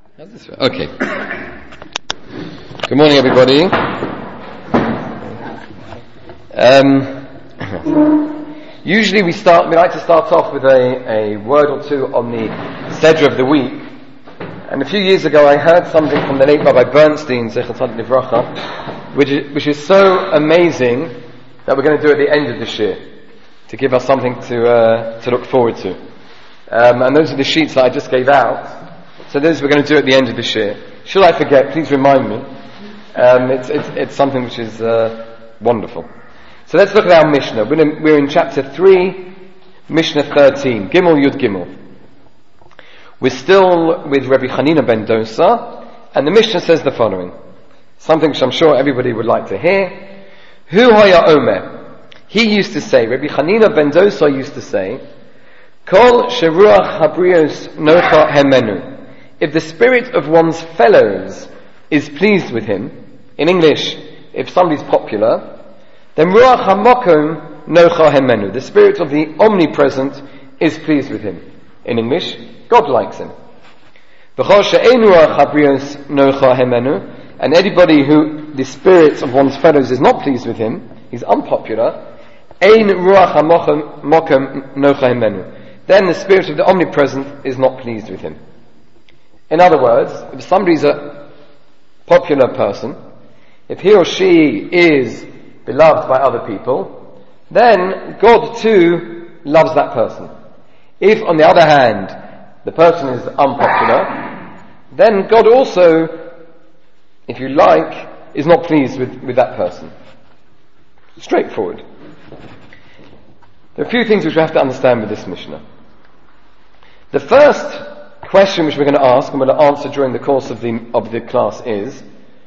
Okay. Good morning, everybody. Usually we like to start off with a word or two on the Seder of the week. And a few years ago I heard something from the late Rabbi Bernstein, Zechat Livracha, which is so amazing that we're going to do at the end of this year, to give us something to look forward to. And those are the sheets that I just gave out. So those we're going to do at the end of this year. Should I forget, please remind me. It's something which is wonderful. So let's look at our Mishnah. We're in chapter 3, Mishnah 13, Gimel Yud Gimel. We're still with Rabbi Chanina ben Dosa, and the Mishnah says the following, something which I'm sure everybody would like to hear. Hu haya omer. He used to say, Rabbi Chanina ben Dosa used to say, Kol sheruach habrios nocha hemenu. If the spirit of one's fellows is pleased with him, in English, if somebody's popular, then ruach hamokom nocha hemenu. The spirit of the omnipresent is pleased with him. In English, God likes him. V'chol she'ein ruach habrios nocha hemenu, and anybody who the spirit of one's fellows is not pleased with him, he's unpopular, ein ruach hamokom nocha hemenu. Then the spirit of the omnipresent is not pleased with him. In other words, if somebody's a popular person, if he or she is beloved by other people, then God too loves that person. If, on the other hand, the person is unpopular, then God also, if you like, is not pleased with that person. Straightforward. There are a few things which we have to understand with this Mishnah. The first question which we're going to ask and we're going to answer during the course of the class is,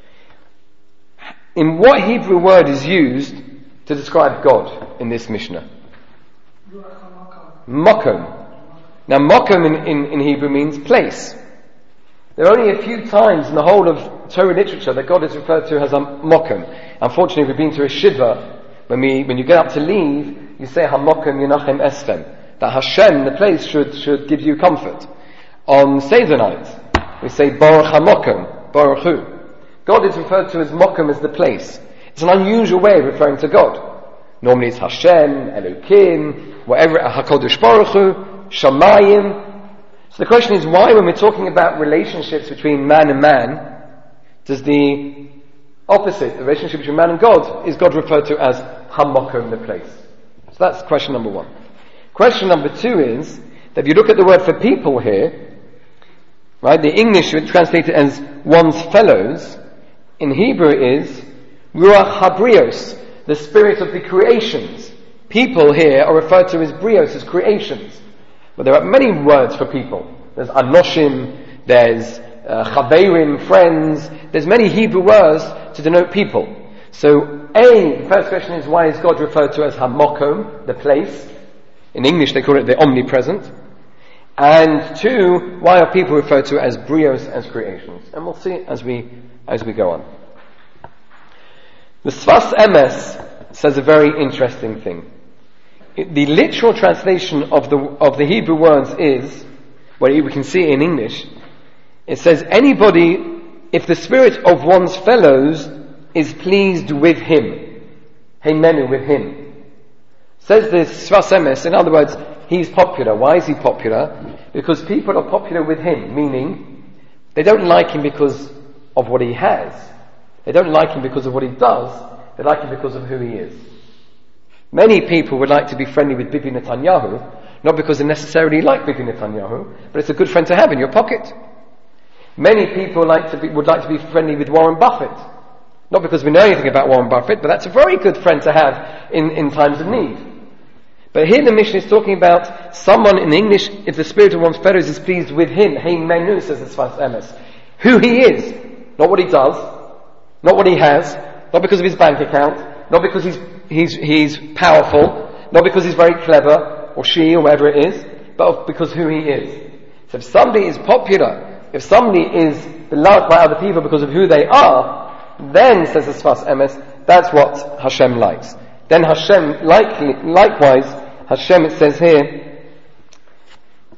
in what Hebrew word is used to describe God in this Mishnah? Mokom. Now mokom in Hebrew means place. There are only a few times in the whole of Torah literature that God is referred to as a mokom. Unfortunately, we've been to a shiva, when you get up to leave, you say hamokom yonachem estem, that Hashem, the place, should give you comfort. On Seder night, we say Baruch HaMokom, Baruch Hu. God is referred to as Mokom, as the place. It's an unusual way of referring to God. Normally it's Hashem, Elokim, whatever, HaKadosh Baruch Hu, Shamayim. So the question is, why, when we're talking about relationships between man and man, does the opposite, the relationship between man and God, is God referred to as HaMokom, the place? So that's question number one. Question number two is, that if you look at the word for people here, right, the English would translate it as one's fellows. In Hebrew it is Ruach HaBrios, the spirit of the creations. People here are referred to as Brios, as creations. But there are many words for people. There's Anoshim, there's Chaverim, friends. There's many Hebrew words to denote people. So the first question is, why is God referred to as HaMokom, the place? In English they call it the omnipresent. And two, why are people referred to as brios, as creations? And we'll see as we go on. The Sfas Emes says a very interesting thing. The literal translation of the Hebrew words is, well, we can see it in English. It says, anybody, if the spirit of one's fellows is pleased with him, heimenu, with him. Says the Sfas Emes, in other words, he's popular. Why is he popular? Because people are popular with him, meaning they don't like him because of what he has. They don't like him because of what he does. They like him because of who he is. Many people would like to be friendly with Bibi Netanyahu, not because they necessarily like Bibi Netanyahu, but it's a good friend to have in your pocket. Many people would like to be friendly with Warren Buffett, not because we know anything about Warren Buffett, but that's a very good friend to have in times of need. But here the Mishnah is talking about someone, in English, if the spirit of one's fellows is pleased with him, heimenu, says the Sfas Emes, who he is, not what he does, not what he has, not because of his bank account, not because he's powerful, not because he's very clever, or she, or whatever it is, but because who he is. So if somebody is popular, if somebody is beloved by other people because of who they are, then, says the Sfas Emes, that's what Hashem likes. Then Hashem, likewise, Hashem, it says here,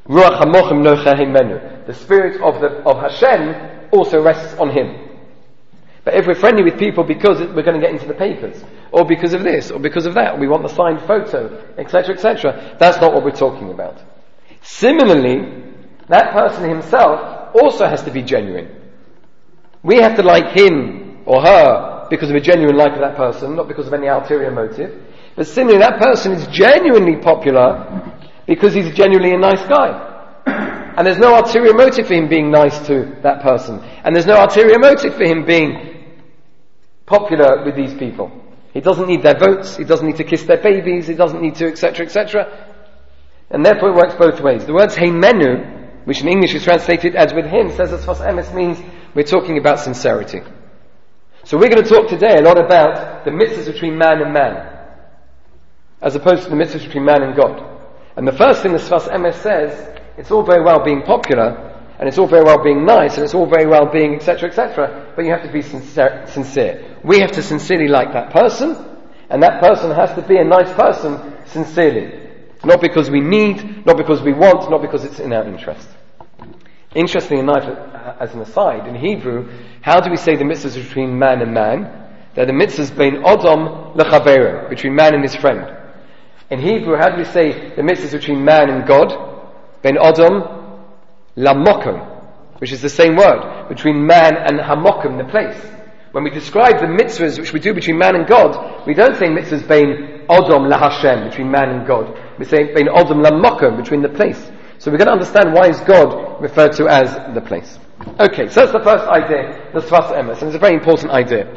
Ruach hamochim nocha heimenu. The spirit of Hashem also rests on him. But if we're friendly with people because we're going to get into the papers, or because of this, or because of that, we want the signed photo, etc., etc., that's not what we're talking about. Similarly, that person himself also has to be genuine. We have to like him or her because of a genuine like of that person, not because of any ulterior motive. But similarly, that person is genuinely popular because he's genuinely a nice guy. And there's no ulterior motive for him being nice to that person. And there's no ulterior motive for him being popular with these people. He doesn't need their votes, he doesn't need to kiss their babies, he doesn't need to, etc., etc. And therefore it works both ways. The word heimenu, which in English is translated as with him, says as Sfas Emes means we're talking about sincerity. So we're going to talk today a lot about the mitzvahs between man and man, as opposed to the mitzvahs between man and God. And the first thing the Sfas Emes says, it's all very well being popular, and it's all very well being nice, and it's all very well being etc., etc., but you have to be sincere. We have to sincerely like that person, and that person has to be a nice person sincerely. Not because we need, not because we want, not because it's in our interest. Interestingly enough, as an aside, in Hebrew, how do we say the mitzvahs between man and man? They're the mitzvahs bein Adam lechavero, between man and his friend. In Hebrew, how do we say the mitzvahs between man and God? Bein Adam lamokum, which is the same word, between man and hamokum, the place. When we describe the mitzvahs which we do between man and God, we don't say mitzvahs bein Adam lahashem, between man and God. We say bein Adam lamokum, between the place. So we're going to understand why is God referred to as the place. Okay, so that's the first idea, the Sfas Emes, and it's a very important idea.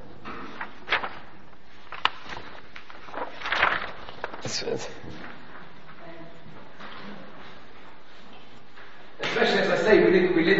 Especially, as I say, we live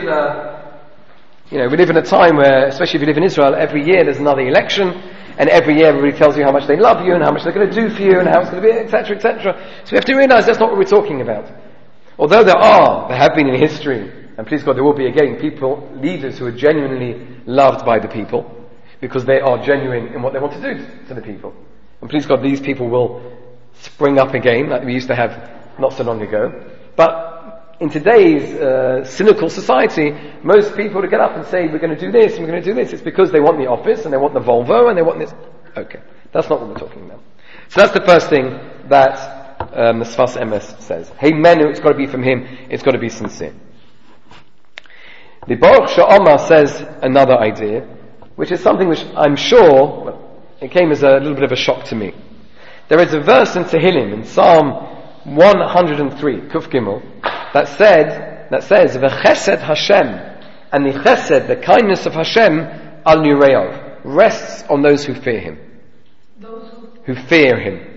in a time where, especially if you live in Israel, every year there's another election, and every year everybody tells you how much they love you, and how much they're going to do for you, and how it's going to be, etc., etc. So we have to realize that's not what we're talking about. Although there have been in history, and please God there will be again, leaders who are genuinely loved by the people, because they are genuine in what they want to do to the people. And please God these people will spring up again, like we used to have not so long ago. But in today's cynical society, most people to get up and say, we're going to do this, and we're going to do this, it's because they want the office, and they want the Volvo, and they want this. Okay, that's not what we're talking about. So that's the first thing that the Sfas Emes says. Heimenu, it's got to be from him, it's got to be sincere. The Baruch She'amar says another idea, which is something which I'm sure, it came as a little bit of a shock to me. There is a verse in Tehillim, in Psalm 103, Kuf Gimel, that says, V'chesed Hashem, and the chesed, the kindness of Hashem, al nireov, rests on those who fear him. Those who fear him.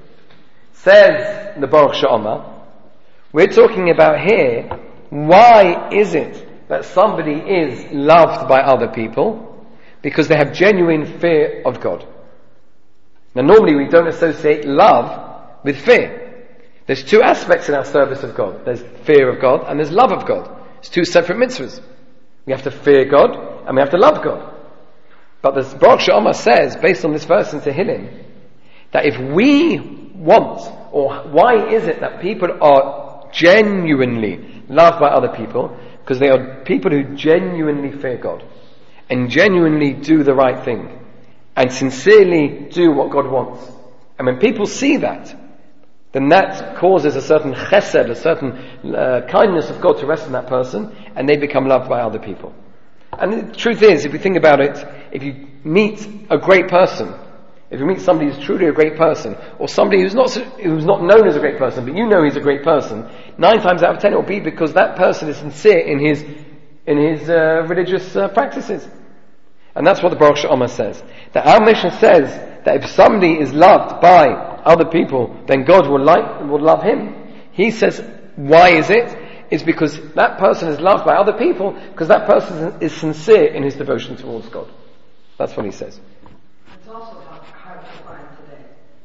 Says the Baruch She'amar, we're talking about here, why is it that somebody is loved by other people? Because they have genuine fear of God. Now normally we don't associate love with fear. There's two aspects in our service of God. There's fear of God and there's love of God. It's two separate mitzvahs. We have to fear God and we have to love God. But the Baruch She'amar says, based on this verse in Tehillim, that if we want, or why is it that people are genuinely loved by other people? Because they are people who genuinely fear God and genuinely do the right thing and sincerely do what God wants. And when people see that, then that causes a certain chesed, a certain kindness of God to rest in that person, and they become loved by other people. And the truth is, if you think about it, if you meet a great person, if you meet somebody who's truly a great person, or somebody who's not known as a great person, but you know he's a great person, 9 times out of 10 it will be because that person is sincere in his religious practices. And that's what the Baruch She'amar says. That our mission says that if somebody is loved by other people, then God will love him. He says, why is it? It's because that person is loved by other people, because that person is sincere in his devotion towards God. That's what he says. It's also hard to find today.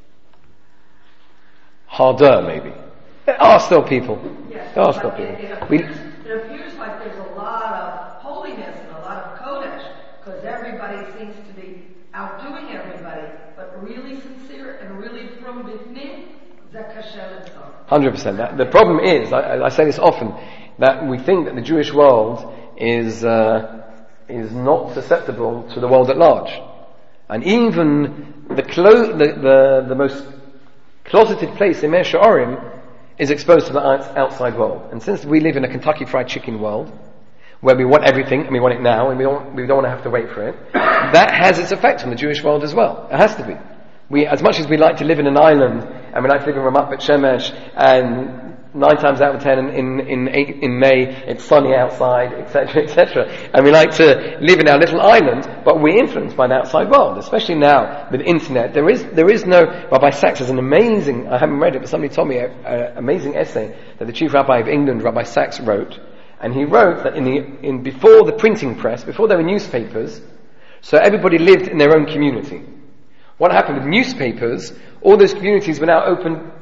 Harder, maybe. There are still people. Yes, there are still people. It appears like there's a lot of holiness and a lot of kodesh, because everybody seems to be outdoing everybody, but really sincere and really from within, 100%. The problem is, I say this often, that we think that the Jewish world is not susceptible to the world at large. And even the most closeted place in Mea She'arim is exposed to the outside world. And since we live in a Kentucky Fried Chicken world, where we want everything, and we want it now, and we don't want to have to wait for it, that has its effect on the Jewish world as well. It has to be. As much as we like to live in an island, and we like to live in Ramat Bet Shemesh, and 9 times out of 10 in May it's sunny outside, etc., etc., and we like to live in our little island, but we're influenced by the outside world, especially now with the internet. There is no. Rabbi Sachs has an amazing, I haven't read it, but somebody told me an amazing essay that the chief rabbi of England, Rabbi Sachs, wrote, and he wrote that before the printing press, before there were newspapers, so everybody lived in their own community. What happened with newspapers? All those communities were now opened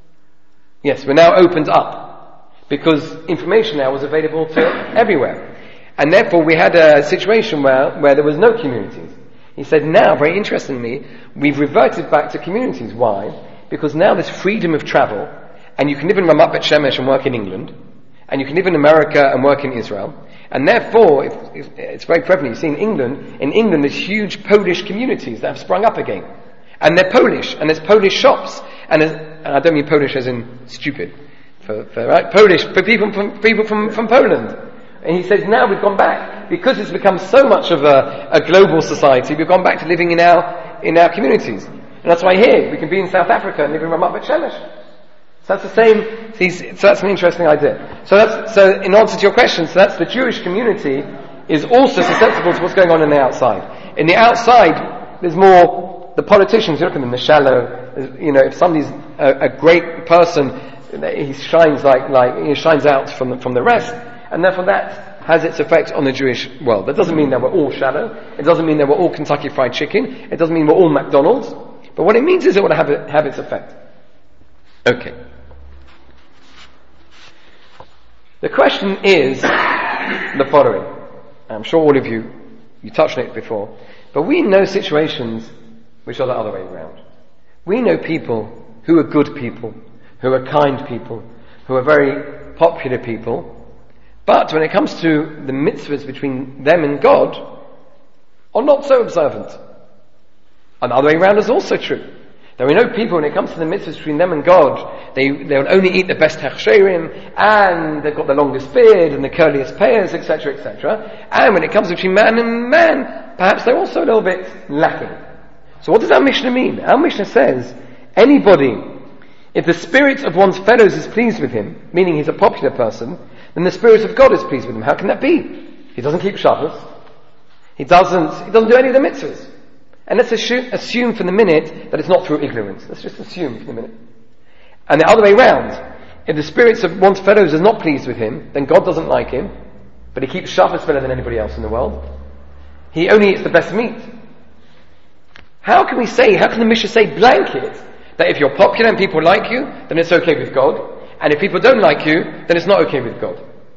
up because information now was available to everywhere, and therefore we had a situation where there was no communities. He said, now, very interestingly, we've reverted back to communities. Why? Because now there's freedom of travel, and you can live in Ramat Bet Shemesh and work in England, and you can live in America and work in Israel, and therefore it's very prevalent. You see in England there's huge Polish communities that have sprung up again, and they're Polish, and there's Polish shops, and I don't mean Polish as in stupid, right? Polish for people from Poland. And he says now we've gone back because it's become so much of a global society. We've gone back to living in our communities, and that's why here we can be in South Africa and live in Ramat Bet Shemesh. So that's the same. So that's an interesting idea. So in answer to your question, so that's the Jewish community is also susceptible to what's going on in the outside. In the outside, there's more the politicians. You look at them, the shallow. If somebody's a great person, he shines he shines out from the rest, and therefore that has its effect on the Jewish world. That doesn't mean that we're all shallow. It doesn't mean that we're all Kentucky Fried Chicken. It doesn't mean we're all McDonald's. But what it means is it will have its effect. Okay. The question is the following. I'm sure all of you touched on it before, but we know situations which are the other way around. We know people who are good people, who are kind people, who are very popular people, but when it comes to the mitzvahs between them and God, are not so observant. And the other way around is also true. That we know people, when it comes to the mitzvahs between them and God, they'll only eat the best hechsherim, and they've got the longest beard, and the curliest payers, etc., etc. And when it comes between man and man, perhaps they're also a little bit lacking. So what does our Mishnah mean? Our Mishnah says, anybody, if the spirit of one's fellows is pleased with him, meaning he's a popular person, then the spirit of God is pleased with him. How can that be? He doesn't keep Shabbos. He doesn't do any of the mitzvahs. And let's assume for the minute that it's not through ignorance. Let's just assume for the minute. And the other way round, if the spirits of one's fellows is not pleased with him, then God doesn't like him, but he keeps Shabbos better than anybody else in the world. He only eats the best meat. How can the Mishnah say blanket that if you're popular and people like you, then it's okay with God, and if people don't like you, then it's not okay with God?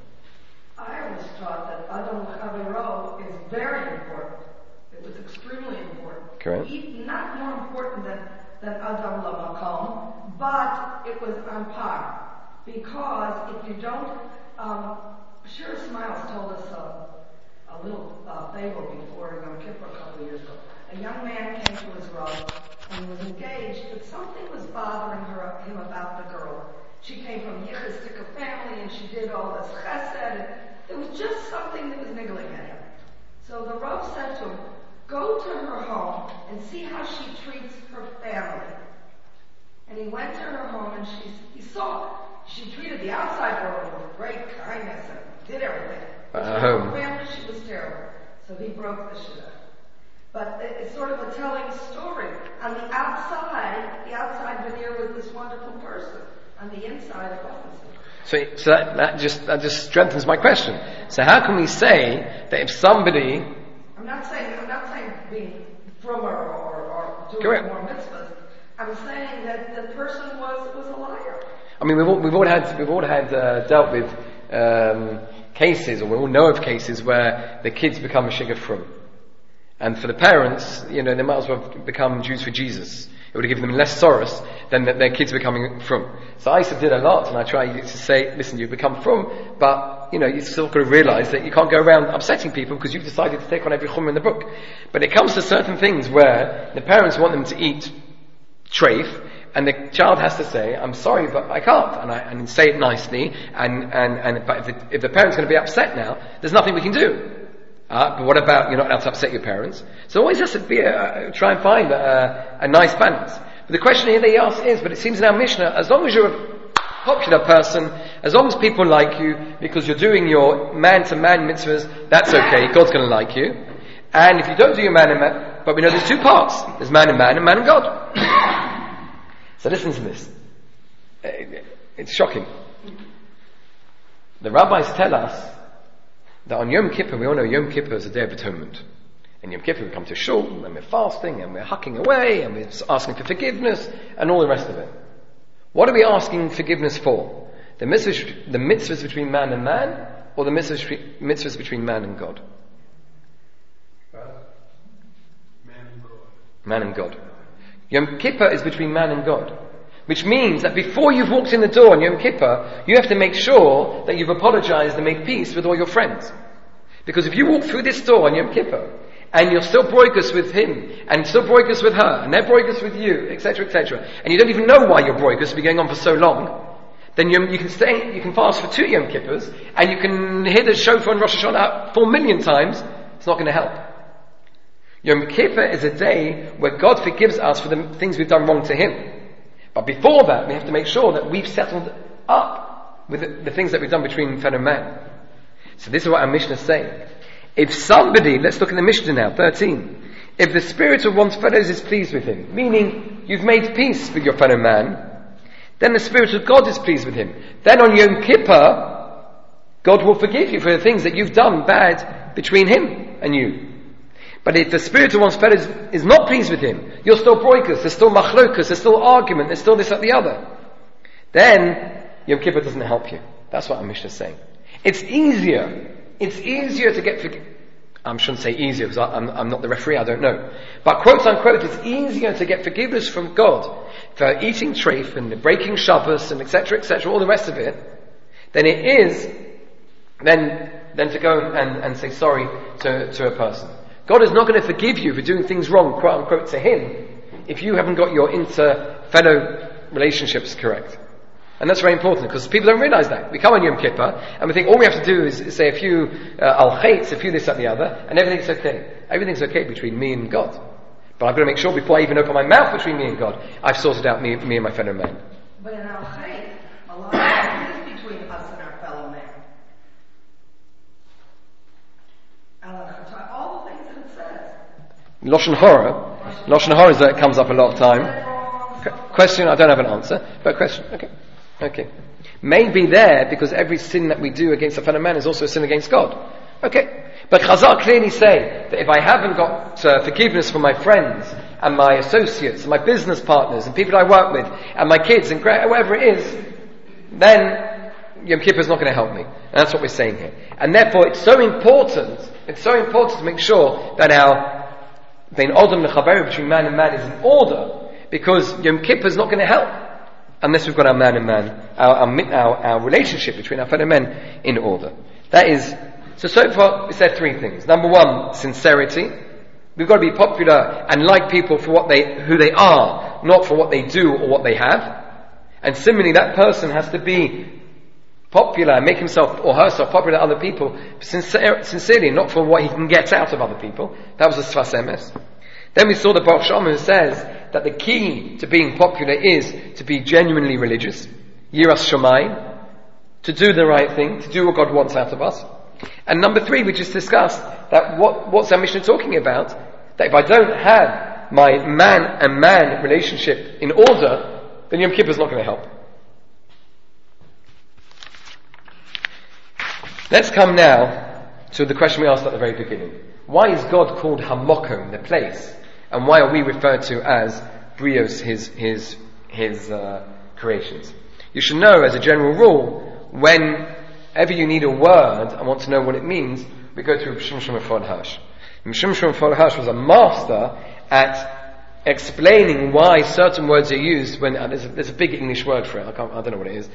I always thought that Adam Chaviro is very important. It was extremely important. Correct. Not more important than Adam Lamakom, but it was on par. Because if you don't, Shira Smiles told us a little fable before Yom Kippur a couple of years ago. A young man came to his Rav and was engaged, but something was bothering him about the girl. She came from Yichustika family and she did all this chesed. There was just something that was niggling at him. So the Rav said to him, go to her home and see how she treats her family. And he went to her home and he saw she treated the outside world with great kindness and did everything. But her family, she was terrible. So he broke the shidduch. But it's sort of a telling story. On the outside veneer was this wonderful person. On the inside, it wasn't. So that just strengthens my question. So how can we say that if somebody... I'm not saying being frummer or doing Correct. more mitzvahs. I'm saying that the person was a liar. I mean, we've all had dealt with cases, or we all know of cases where the kids become a shigga frum. And for the parents, they might as well become Jews for Jesus. It would have given them less sorrows than their kids becoming frum. So I used to do it a lot, and I try to say, listen, you've become frum, but, you still got to realize that you can't go around upsetting people because you've decided to take on every chumrah in the book. But it comes to certain things where the parents want them to eat treif, and the child has to say, I'm sorry, but I can't, and say it nicely, but if the parent's going to be upset now, there's nothing we can do. But what about you're not allowed to upset your parents? So always has to be try and find a nice balance. But the question here they ask is, but it seems in our Mishnah, as long as you're a popular person, as long as people like you, because you're doing your man-to-man mitzvahs, that's okay, God's going to like you. And if you don't do your man-to-man, but we know there's two parts, there's man and man and God. So listen to this. It's shocking. The rabbis tell us that on Yom Kippur, we all know Yom Kippur is a day of atonement. And Yom Kippur we come to shul, and we're fasting, and we're hucking away, and we're asking for forgiveness, and all the rest of it. What are we asking forgiveness for? The mitzvahs between man and man, or the mitzvahs between man and God? Man and God. Yom Kippur is between man and God. Which means that before you've walked in the door on Yom Kippur, you have to make sure that you've apologized and made peace with all your friends. Because if you walk through this door on Yom Kippur, and you're still broikus with him, and still broikus with her, and they're broikus with you, etc., and you don't even know why you're broikus, been going on for so long, then you can fast for 2 Yom Kippurs, and you can hear the shofar on Rosh Hashanah 4 million times, it's not going to help. Yom Kippur is a day where God forgives us for the things we've done wrong to Him. But before that, we have to make sure that we've settled up with the things that we've done between fellow man. So this is what our Mishnah is saying. If somebody, let's look at the Mishnah now, 13. If the spirit of one's fellows is pleased with him, meaning you've made peace with your fellow man, then the spirit of God is pleased with him. Then on Yom Kippur, God will forgive you for the things that you've done bad between him and you. But if the spirit of one's fellows is not pleased with him, you're still broikus, there's still machlokus, there's still argument, there's still this, that, the other, then Yom Kippur doesn't help you. That's what our Mishnah is saying. It's easier to get I shouldn't say easier because I'm not the referee, I don't know. But quote unquote, it's easier to get forgiveness from God for eating treif and breaking Shabbos and etc., all the rest of it, than it is then to go and say sorry to a person. God is not going to forgive you for doing things wrong, quote unquote, to Him, if you haven't got your inter-fellow relationships correct. And that's very important, because people don't realize that. We come on Yom Kippur, and we think all we have to do is say a few al-chaitz, a few this, that, the other, and everything's okay. Everything's okay between me and God. But I've got to make sure before I even open my mouth between me and God, I've sorted out me and my fellow man. But in al-chait, a lot of things is between us and our fellow man. All the things that it says. Lashon Hara is that comes up a lot of time. Question, I don't have an answer, but question, okay. Maybe there, because every sin that we do against a fellow man is also a sin against God. Okay. But Chazal clearly say that if I haven't got forgiveness from my friends, and my associates, and my business partners, and people I work with, and my kids, and whatever it is, then Yom Kippur is not going to help me. And that's what we're saying here. And therefore it's so important to make sure that our Bein Odom Lechaveru, between man and man, is in order, because Yom Kippur is not going to help unless we've got our man and man, our relationship between our fellow men in order. That is, so far we said 3 things. Number 1, sincerity. We've got to be popular and like people for who they are, not for what they do or what they have. And similarly, that person has to be popular and make himself or herself popular to other people sincerely, not for what he can get out of other people. That was the Sfas Emes. Then we saw the Baruch Shama, who says that the key to being popular is to be genuinely religious, Yiras Shamayim, to do the right thing, to do what God wants out of us. And number 3, we just discussed that what's our Mishnah talking about? That if I don't have my man and man relationship in order, then Yom Kippur is not going to help. Let's come now to the question we asked at the very beginning. Why is God called Hamokom, the place? And why are we referred to as Brios, his creations? You should know, as a general rule, whenever you need a word and want to know what it means, we go to Shimshon Mefod Hirsch. Shimshon Folahash was a master at explaining why certain words are used when, there's a big English word for it, I don't know what it is.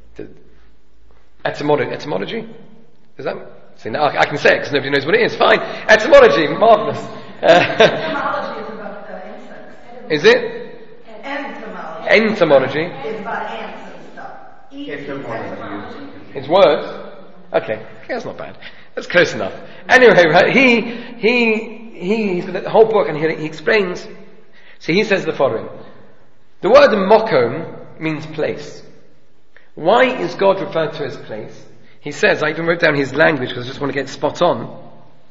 Etymology? Is that? See, now I can say it because nobody knows what it is. Fine. Etymology, marvellous. Etymology is about insects. Is it? Entomology. It's about ants and stuff. It's words? Okay, that's not bad. That's close enough. Anyway, right, he's got the whole book and he explains. So he says the following. The word mokom means place. Why is God referred to as place? He says, I even wrote down his language because I just want to get spot on.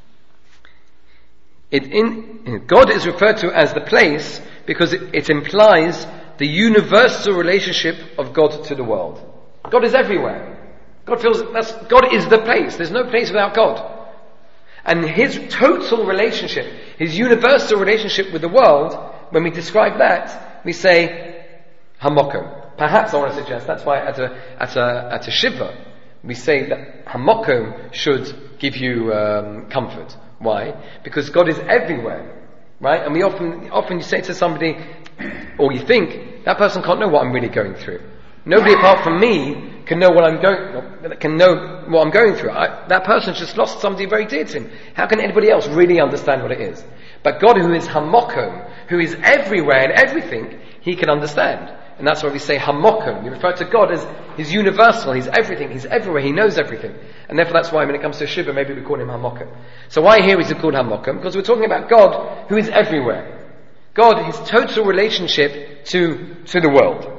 God is referred to as the place because it implies the universal relationship of God to the world. God is everywhere. God is the place. There's no place without God. And his total relationship, his universal relationship with the world, when we describe that, we say hamokom. Perhaps I want to suggest that's why at a shiva we say that hamokom should give you comfort. Why? Because God is everywhere, right? And we often you say to somebody, or you think that person can't know what I'm really going through. Nobody apart from me can know what I'm going through. That person's just lost somebody very dear to him. How can anybody else really understand what it is? But God, who is hamokom, who is everywhere and everything, he can understand. And that's why we say hamokom. We refer to God as he's universal, he's everything, he's everywhere, he knows everything. And therefore that's why when it comes to Shiva, maybe we call him hamokom. So why here is it called hamokom? Because we're talking about God who is everywhere. God, his total relationship to the world.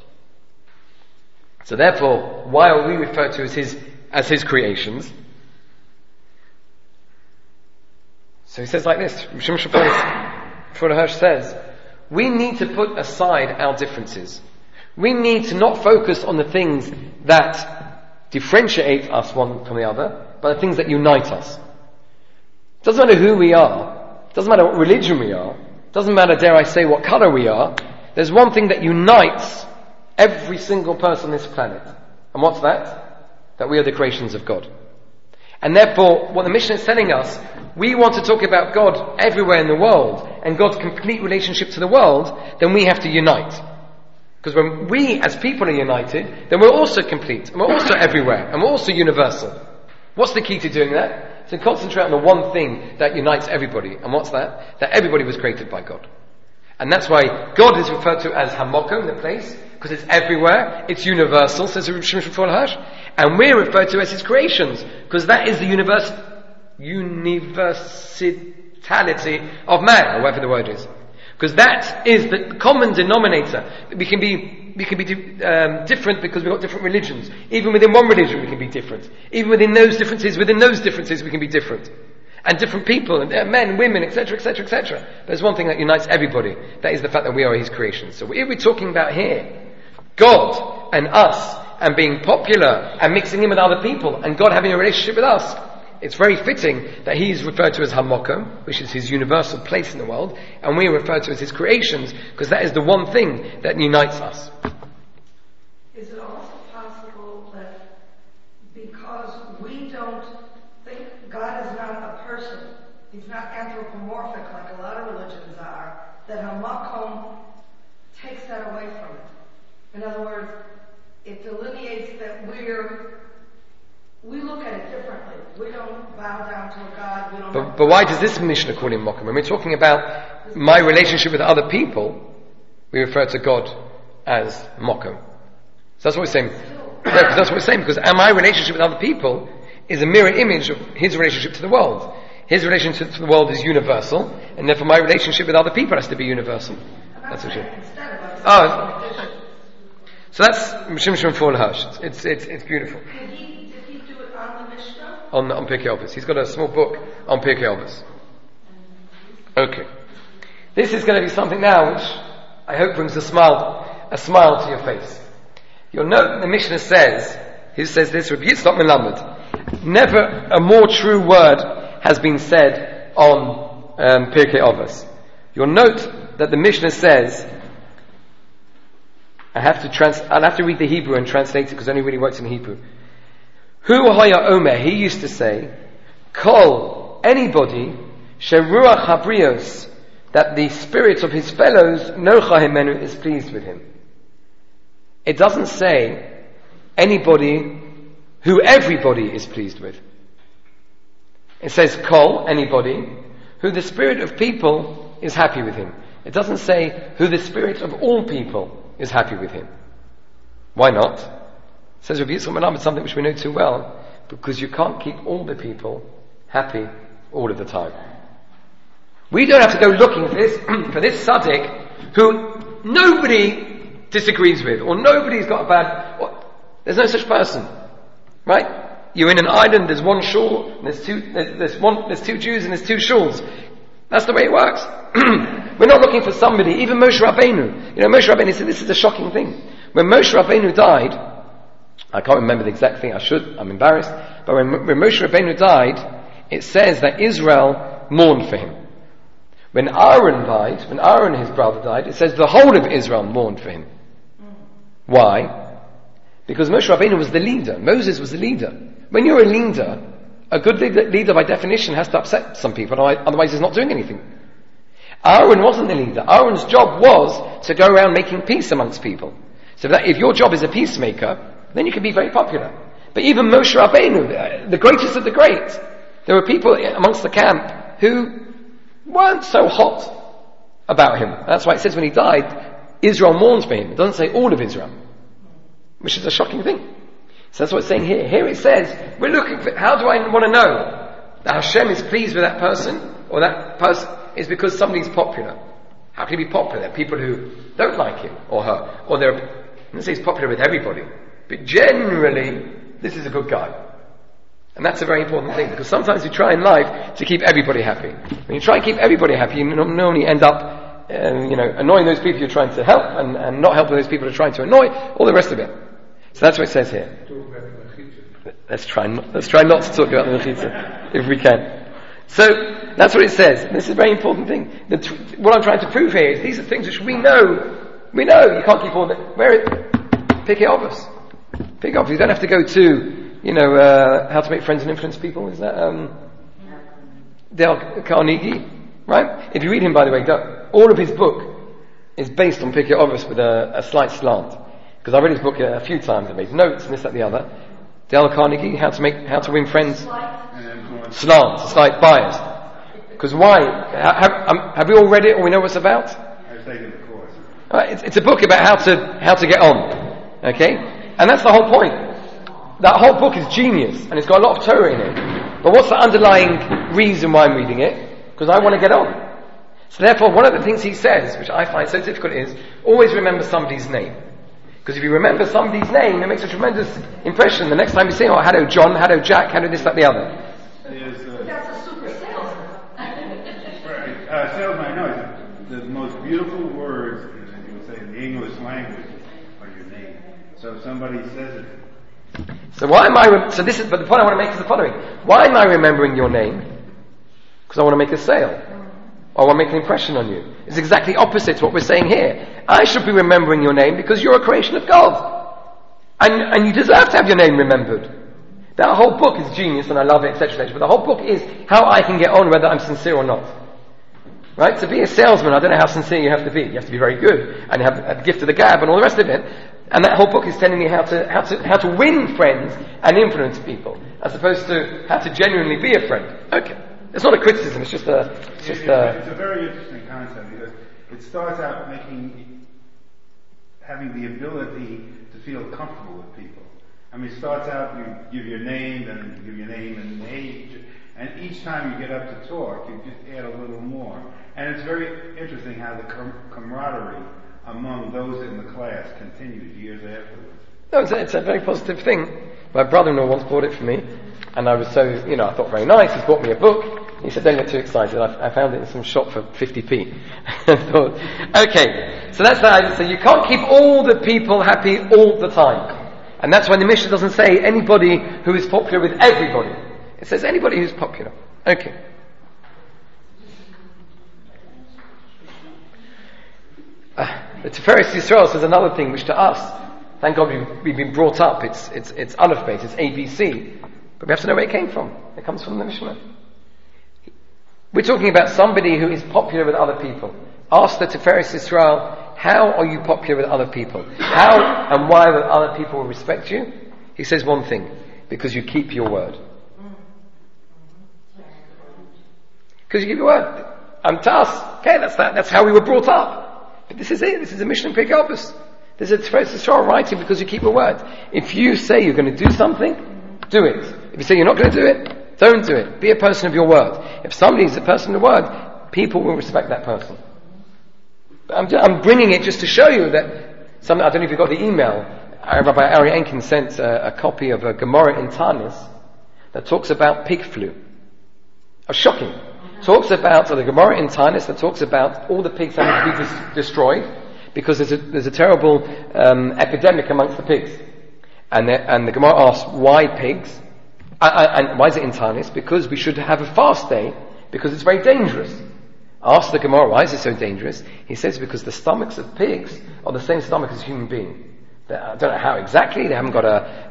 So therefore, why are we referred to as his creations? So he says like this, Shimshon Folahash says, we need to put aside our differences. We need to not focus on the things that differentiate us one from the other, but the things that unite us. Doesn't matter who we are, doesn't matter what religion we are, doesn't matter, dare I say, what colour we are, there's one thing that unites every single person on this planet. And what's that? That we are the creations of God. And therefore, what the Mishnah is telling us, we want to talk about God everywhere in the world, and God's complete relationship to the world, then we have to unite. Because when we as people are united, then we're also complete, and we're also everywhere, and we're also universal. What's the key to doing that? To concentrate on the one thing that unites everybody. And what's that? That everybody was created by God. And that's why God is referred to as hamokom, the place, because it's everywhere, it's universal, says Shimshon Folahash, and we're referred to as his creations, because that is the universality of man, or whatever the word is. Because that is the common denominator. We can be different because we've got different religions. Even within one religion we can be different. Even within those differences we can be different. And different people, and men, women, etc., etc., etc. But there's one thing that unites everybody. That is the fact that we are his creations. So if we're talking about here, God and us, and being popular, and mixing in with other people, and God having a relationship with us, it's very fitting that he is referred to as hamokom, which is his universal place in the world, and we are referred to as his creations, because that is the one thing that unites us. Is it also possible that because we don't think God is not a person, he's not anthropomorphic like a lot of religions are, that hamokom takes that away from it? In other words, it delineates that we look at it differently. We don't bow down to a God. But why does this Mishnah call him mokom? When we're talking about my relationship with other people, we refer to God as mokom. So that's what we're saying. That's what we're saying, because my relationship with other people is a mirror image of his relationship to the world. His relationship to the world is universal, and therefore my relationship with other people has to be universal. That's what you're... So that's Shimshon Folahash. It's beautiful. Did he do it on the Mishnah? On Pirkei Avos. He's got a small book on Pirkei Avos. Okay. This is going to be something now which I hope brings a smile to your face. You'll note the Mishnah says, he says this, Rabbi Yitzchak Melamed, never a more true word has been said on Pirkei Avos. You'll note that the Mishnah says, I'll have to read the Hebrew and translate it because it only really works in Hebrew. Hu haya omer, he used to say, Kol, anybody, Sheruach habrios, that the spirit of his fellows, nocha himenu, is pleased with him. It doesn't say anybody who everybody is pleased with. It says kol, anybody, who the spirit of people is happy with him. It doesn't say who the spirit of all people is happy with him. Why not? It says Rabbi Yitzchak Menam, it's something which we know too well, because you can't keep all the people happy all of the time. We don't have to go looking for this tzaddik who nobody disagrees with, or nobody's got a bad... There's no such person. Right? You're in an island, there's one shul, and there's two Jews and there's two shuls. That's the way it works. We're not looking for somebody, even Moshe Rabbeinu. Moshe Rabbeinu said this is a shocking thing. When Moshe Rabbeinu died, I can't remember the exact thing, I'm embarrassed, but when Moshe Rabbeinu died, it says that Israel mourned for him. When Aaron, his brother, died, it says the whole of Israel mourned for him. Why? Because Moshe Rabbeinu was the leader. Moses was the leader. When you're a leader, a good leader by definition has to upset some people, otherwise he's not doing anything. Aaron wasn't the leader. Aaron's job was to go around making peace amongst people. So that if your job is a peacemaker, then you can be very popular. But even Moshe Rabbeinu, the greatest of the great, there were people amongst the camp who weren't so hot about him. That's why it says when he died, Israel mourns for him. It doesn't say all of Israel, which is a shocking thing. So that's what it's saying here. Here it says, we're looking for, how do I want to know that Hashem is pleased with that person, or that person is because somebody's popular? How can he be popular? There are people who don't like him or her, or I don't say he's popular with everybody, but generally, this is a good guy. And that's a very important thing, because sometimes you try in life to keep everybody happy. When you try and keep everybody happy, you normally end up, annoying those people you're trying to help, and not helping those people you're trying to annoy, all the rest of it. So that's what it says here. Let's try not to talk about the Mechitza, if we can. So, that's what it says. And this is a very important thing. What I'm trying to prove here is these are things which we know. We know you can't keep all that. Pick it off us. Pick it off. You don't have to go to, How to Make Friends and Influence People. Is that, Dale Carnegie? Right? If you read him, by the way, all of his book is based on Pick It Obvious with a slight slant. Because I read his book a few times, I made notes and this, that, the other. Dale Carnegie, How to Win Friends. Slant, a slight bias. Because why? Have we all read it, or we know what it's about? I've taken the course. Right, it's a book about how to get on. Okay? And that's the whole point. That whole book is genius, and it's got a lot of Torah in it. But what's the underlying reason why I'm reading it? Because I want to get on. So therefore, one of the things he says, which I find so difficult, is always remember somebody's name. Because if you remember somebody's name, it makes a tremendous impression. The next time you say, hello John, hello Jack, hello this, that, the other. That's a super salesman. Salesman, I know. The most beautiful words, as you would say, in the English language, are your name. So if somebody says it. So why am I? But the point I want to make is the following: why am I remembering your name? Because I want to make a sale. I want to make an impression on you. It's exactly opposite to what we're saying here. I should be remembering your name because you're a creation of God. And you deserve to have your name remembered. That whole book is genius and I love it, etc., etc. But the whole book is how I can get on whether I'm sincere or not. Right? To be a salesman, I don't know how sincere you have to be. You have to be very good. And you have a gift of the gab and all the rest of it. And that whole book is telling me how to win friends and influence people, as opposed to how to genuinely be a friend. Okay. It's not a criticism, it's just a... It's a very interesting concept, because it starts out having the ability to feel comfortable with people. I mean, it starts out, you give your name, then you give your name and age, and each time you get up to talk, you just add a little more. And it's very interesting how the camaraderie among those in the class continues years afterwards. No, it's a very positive thing. My brother-in-law once bought it for me, and I was so, I thought very nice. He's bought me a book. He said, don't get too excited. I found it in some shop for 50p. I thought, okay, so that's that. So you can't keep all the people happy all the time. And that's why the Mishnah doesn't say anybody who is popular with everybody. It says anybody who's popular. Okay. The Tiferes Yisrael says another thing, which to us, thank God we've been brought up. It's Aleph Beit, it's ABC. But we have to know where it came from. It comes from the Mishnah. We're talking about somebody who is popular with other people. Ask the Tiferes Yisrael, how are you popular with other people? How and why will other people respect you? He says one thing, because you keep your word. Because you keep your word. I'm Tas. Okay, that's how we were brought up. But this is it. This is a mission in Pirkei Avos. There's a Tiferes Yisrael writing because you keep your word. If you say you're going to do something, do it. If you say you're not going to do it, don't do it. Be a person of your word. If somebody is a person of the word, people will respect that person. I'm bringing it just to show you that I don't know if you got the email. Rabbi Ari Enkin sent a copy of a Gemara in Tanis that talks about pig flu. Shocking. Talks about the Gemara in Tanis that talks about all the pigs having to be destroyed because there's a terrible epidemic amongst the pigs. And the Gemara asks, why pigs? And why is it in Tanis? Because we should have a fast day because it's very dangerous. Ask the Gemara, why is it so dangerous? He says because the stomachs of pigs are the same stomach as a human being. I don't know how exactly, they haven't got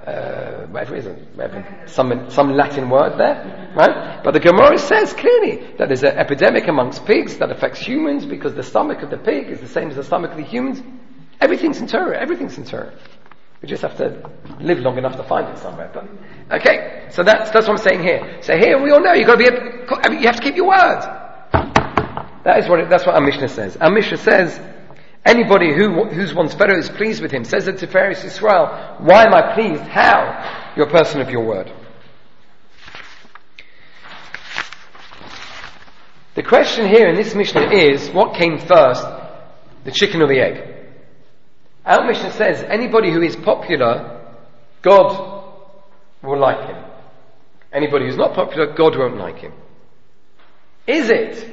some Latin word there, right? But the Gemara says clearly that there's an epidemic amongst pigs that affects humans because the stomach of the pig is the same as the stomach of the humans. Everything's in Torah. We just have to live long enough to find it somewhere. But okay, so that's what I'm saying here. So here we all know you have to keep your word. That's what our Mishnah says. Our Mishnah says, anybody whose one's fellow is pleased with him, says it to Tiferes Yisrael, why am I pleased? How? You're a person of your word. The question here in this Mishnah is, what came first, the chicken or the egg? Our Mishnah says, anybody who is popular, God will like him. Anybody who's not popular, God won't like him. Is it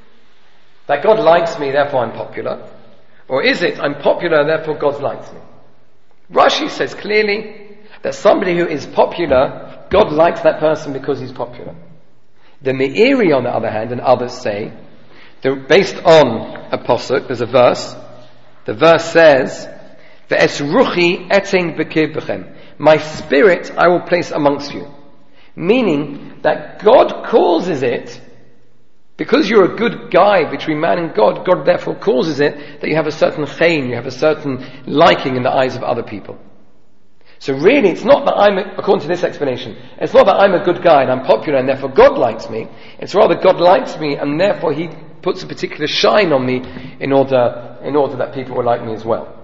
that God likes me, therefore I'm popular? Or is it, I'm popular, therefore God likes me? Rashi says clearly that somebody who is popular, God likes that person because he's popular. The Meiri, on the other hand, and others say, based on a posuk, there's a verse, the verse says, Ve'es ruchi eteng b'kir b'chem. My spirit I will place amongst you. Meaning that God causes it, because you're a good guy between man and God, God therefore causes it that you have a certain chen, you have a certain liking in the eyes of other people. So really it's not that according to this explanation, it's not that I'm a good guy and I'm popular and therefore God likes me. It's rather God likes me and therefore He puts a particular shine on me in order that people will like me as well.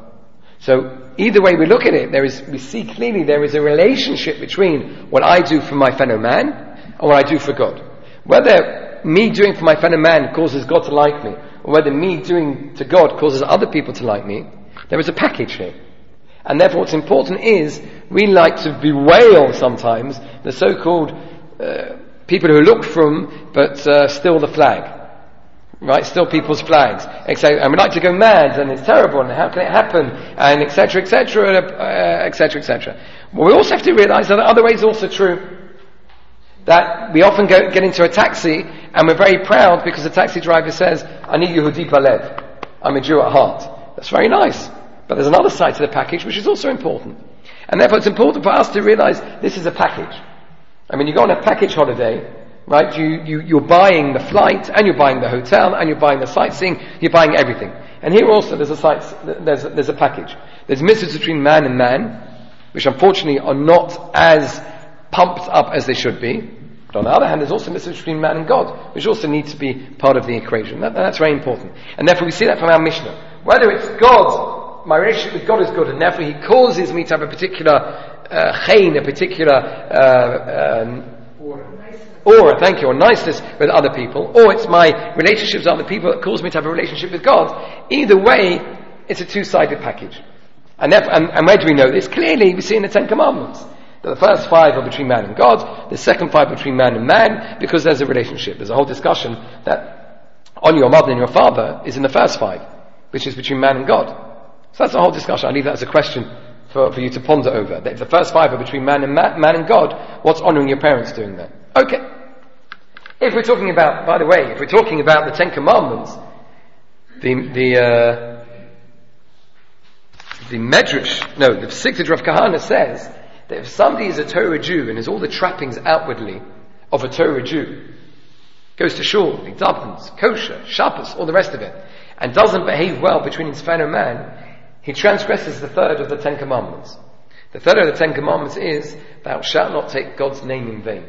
So either way we look at it, we see clearly there is a relationship between what I do for my fellow man and what I do for God. Whether me doing for my fellow man causes God to like me, or whether me doing to God causes other people to like me, there is a package here. And therefore what's important is, we like to bewail sometimes the so-called people who look from, but still the flag. Right? Still people's flags. And we like to go mad, and it's terrible, and how can it happen, and etc., etc., etc., etc. Well, we also have to realize that the other way is also true. That we often get into a taxi and we're very proud because the taxi driver says, Ani Yehudi Balev, I'm a Jew at heart. That's very nice. But there's another side to the package which is also important. And therefore it's important for us to realize this is a package. I mean, you go on a package holiday, right? You're buying the flight and you're buying the hotel and you're buying the sightseeing, you're buying everything. And here also there's a package. There's mitzvahs between man and man, which unfortunately are not as pumped up as they should be. But on the other hand, there's also mitzvahs between man and God, which also need to be part of the equation. That's very important. And therefore we see that from our Mishnah. Whether it's God, my relationship with God is good, and therefore He causes me to have a particular chen, a particular aura, thank you, or niceness with other people, or it's my relationships with other people that cause me to have a relationship with God. Either way, it's a two-sided package. And where do we know this? Clearly, we see in the Ten Commandments. The first 5 are between man and God, the second 5 between man and man, because there's a relationship. There's a whole discussion that on your mother and your father is in the first 5, which is between man and God. So that's a whole discussion. I leave that as a question for you to ponder over. If the first 5 are between man and God, what's honouring your parents doing there? Okay. If we're talking about, by the way, if we're talking about the Ten Commandments, the Medrash, the Sikh Rav Kahana says that if somebody is a Torah Jew and has all the trappings outwardly of a Torah Jew, goes to shul, he davens, kosher, Shabbos, all the rest of it, and doesn't behave well between his fellow man, he transgresses the third of the 10 Commandments. The third of the 10 Commandments is, thou shalt not take God's name in vain.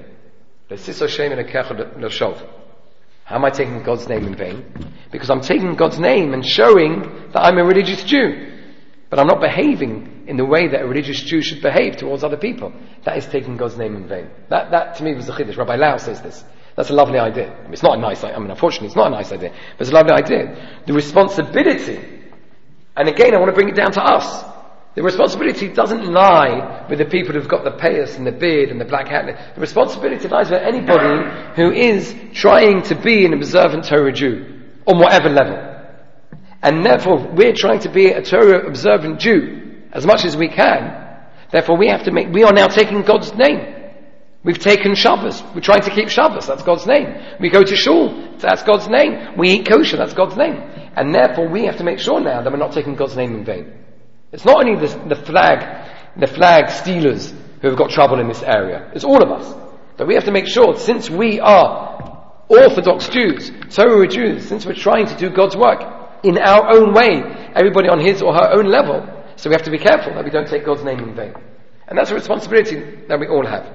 How am I taking God's name in vain? Because I'm taking God's name and showing that I'm a religious Jew. But I'm not behaving in the way that a religious Jew should behave towards other people. That is taking God's name in vain. That to me was the Chiddush. Rabbi Lau says this. That's a lovely idea. It's not a nice idea. Unfortunately, it's not a nice idea. But it's a lovely idea. The responsibility, and again, I want to bring it down to us. The responsibility doesn't lie with the people who've got the payas and the beard and the black hat. The responsibility lies with anybody who is trying to be an observant Torah Jew, on whatever level. And therefore, we're trying to be a Torah observant Jew as much as we can. Therefore, we are now taking God's name. We've taken Shabbos. We're trying to keep Shabbos. That's God's name. We go to shul. That's God's name. We eat kosher. That's God's name. And therefore, we have to make sure now that we're not taking God's name in vain. It's not only the flag stealers who have got trouble in this area. It's all of us. But we have to make sure, since we are Orthodox Jews, Torah Jews, since we're trying to do God's work in our own way, everybody on his or her own level, so we have to be careful that we don't take God's name in vain. And that's a responsibility that we all have.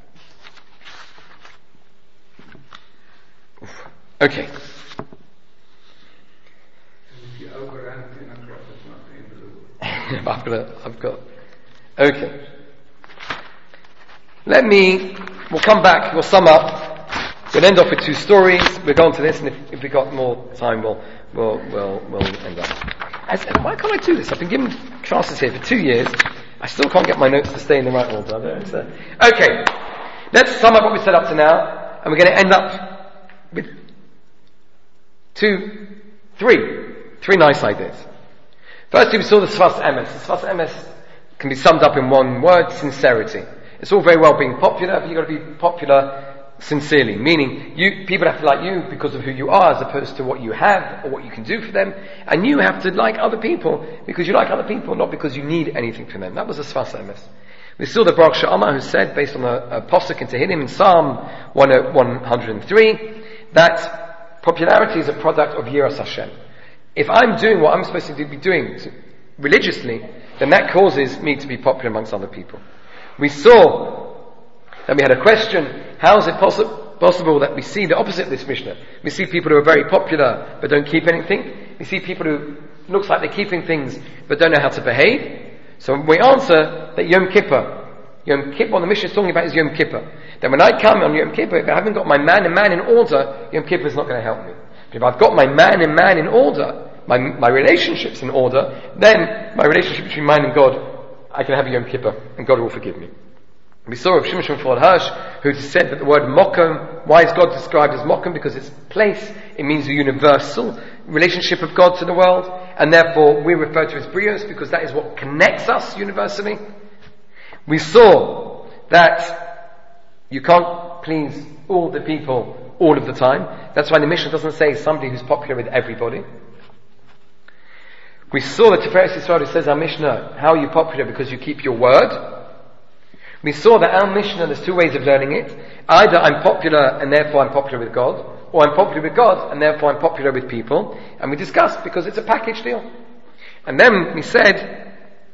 Okay. I've got. Okay. We'll come back, we'll sum up. We'll end off with 2 stories. We'll go on to this, and if we got more time, we'll end up. Why can't I do this? I've been given classes here for 2 years. I still can't get my notes to stay in the right order. Okay. Let's sum up what we said up to now, and we're going to end up with 3 nice ideas. Firstly, we saw the Sfas Emes. The Sfas Emes can be summed up in one word: sincerity. It's all very well being popular, but you've got to be popular sincerely. Meaning, people have to like you because of who you are, as opposed to what you have or what you can do for them. And you have to like other people because you like other people, not because you need anything from them. That was the Sfas Emes. We saw the Baruch She'amar, who said, based on a posuk in Tehillim in Psalm 103, that popularity is a product of Yiras Hashem. If I'm doing what I'm supposed to be doing religiously, then that causes me to be popular amongst other people. We saw that we had a question: how is it possible that we see the opposite of this Mishnah? We see people who are very popular but don't keep anything. We see people who looks like they're keeping things but don't know how to behave. So we answer that Yom Kippur, what the Mishnah is talking about is Yom Kippur. That when I come on Yom Kippur, if I haven't got my man and man in order, Yom Kippur is not going to help me. But if I've got my man and man in order, my relationships in order, then my relationship between mine and God, I can have a Yom Kippur, and God will forgive me. We saw Rav Shimon Shmuel Hirsch, who said that the word mokum, why is God described as mokum? Because it's place, it means a universal relationship of God to the world, and therefore we refer to as brios, because that is what connects us universally. We saw that you can't please all the people all of the time. That's why the Mishnah doesn't say somebody who's popular with everybody. We saw that Tiferes Yisrael says our Mishnah, how are you popular? Because you keep your word. We saw that our Mishnah, there's 2 ways of learning it. Either I'm popular and therefore I'm popular with God, or I'm popular with God and therefore I'm popular with people. And we discussed because it's a package deal. And then we said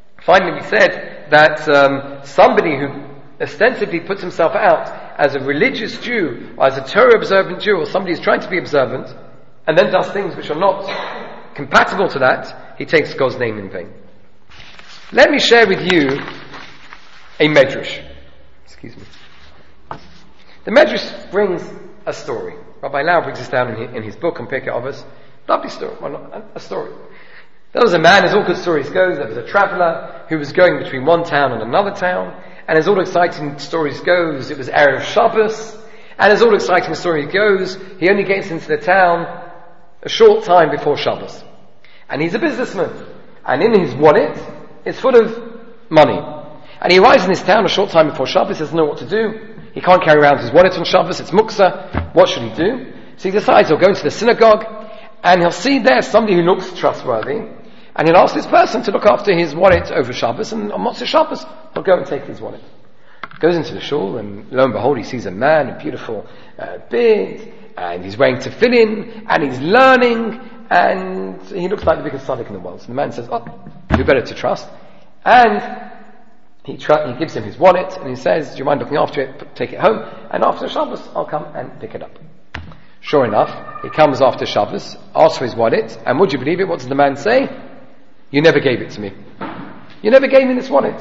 that somebody who ostensibly puts himself out as a religious Jew, or as a Torah observant Jew, or somebody who's trying to be observant, and then does things which are not compatible to that, he takes God's name in vain. Let me share with you a medrash. Excuse me. The medrash brings a story. Rabbi Lau brings this down in his book on Pirkei Avos. Lovely story. Well, a story. There was a man, as all good stories go, there was a traveller who was going between one town and another town, and as all exciting stories goes, it was Erev Shabbos, and as all exciting story goes, he only gets into the town a short time before Shabbos. And he's a businessman. And in his wallet, it's full of money. And he arrives in this town a short time before Shabbos, doesn't know what to do. He can't carry around his wallet on Shabbos, it's muksa. What should he do? So he decides he'll go into the synagogue, and he'll see there somebody who looks trustworthy, and he'll ask this person to look after his wallet over Shabbos, and on Motzei Shabbos, he'll go and take his wallet. Goes into the shul, and lo and behold, he sees a man, a beautiful beard, and he's wearing tefillin, and he's learning, and he looks like the biggest tzaddik in the world. So the man says, oh, you're better to trust. And he gives him his wallet, and he says, do you mind looking after it, take it home, and after Shabbos, I'll come and pick it up. Sure enough, he comes after Shabbos, asks for his wallet, and would you believe it, what does the man say? You never gave it to me. You never gave me this wallet.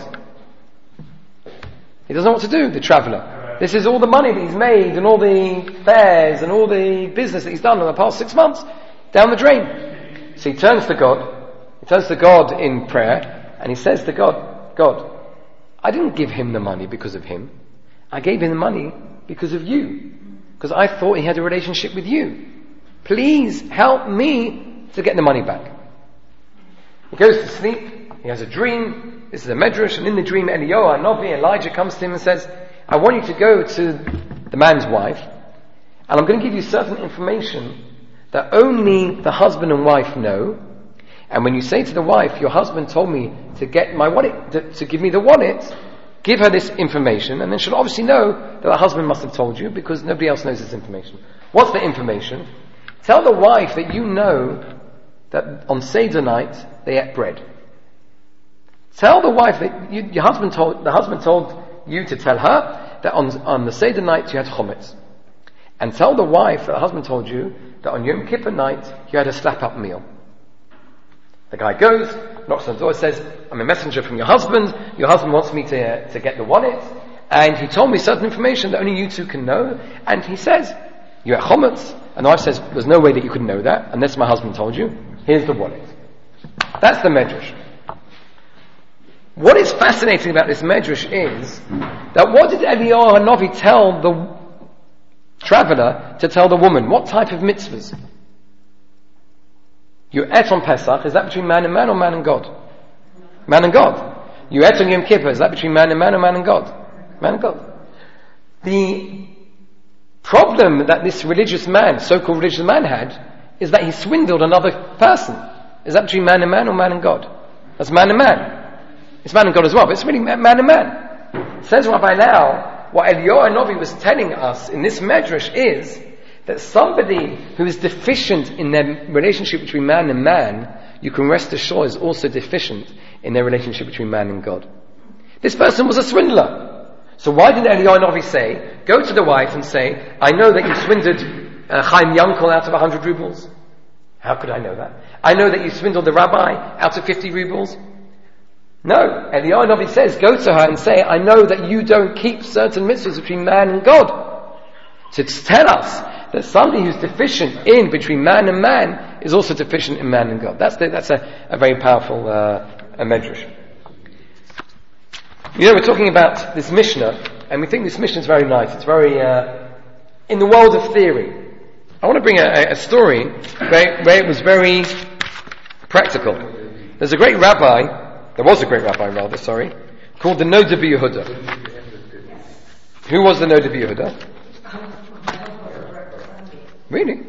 He doesn't know what to do, the traveller. This is all the money that he's made, and all the fares, and all the business that he's done in the past 6 months, down the drain. So he turns to God in prayer, and he says to God, God, I didn't give him the money because of him. I gave him the money because of you. Because I thought he had a relationship with you. Please help me to get the money back. He goes to sleep, he has a dream, this is a medrash, and in the dream Eliyahu Hanavi, Elijah comes to him and says, I want you to go to the man's wife, and I'm going to give you certain information that only the husband and wife know, and when you say to the wife, your husband told me to get my wallet, to give me the wallet, give her this information, and then she'll obviously know that the husband must have told you, because nobody else knows this information. What's the information? Tell the wife that you know that on Seder night they ate bread. Tell the wife that the husband told you to tell her that on the Seder night you had chometz. And tell the wife that the husband told you that on Yom Kippur night you had a slap-up meal. The guy goes, knocks on the door, says, I'm a messenger from your husband wants me to get the wallet, and he told me certain information that only you two can know, and he says, you're at chometz, and the wife says, there's no way that you could know that, unless my husband told you, here's the wallet. That's the medrash. What is fascinating about this medrash is, that what did Eliyahu Hanavi tell the traveller to tell the woman? What type of mitzvahs? You ate on Pesach, is that between man and man or man and God? Man and God. You ate on Yom Kippur, is that between man and man or man and God? Man and God. The problem that this religious man, so-called religious man had, is that he swindled another person. Is that between man and man or man and God? That's man and man. It's man and God as well, but it's really man and man. Says Rabbi now, what Eliyahu Hanavi was telling us in this medrash is that somebody who is deficient in their relationship between man and man, you can rest assured is also deficient in their relationship between man and God. This person was a swindler. So why didn't Eliyahu Hanavi say, go to the wife and say, I know that you swindled Chaim Yankel out of 100 rubles. How could I know that? I know that you swindled the rabbi out of 50 rubles. No, Eliyahu Hanavi says, go to her and say, I know that you don't keep certain mitzvahs between man and God. To tell us that somebody who's deficient in between man and man is also deficient in man and God. That's a very powerful medrash. You know, we're talking about this Mishnah, and we think this Mishnah is very nice. It's very in the world of theory. I want to bring a story where it was very practical. There was a great rabbi, called the Noda B'Yehuda. Who was the Noda B'Yehuda? Really?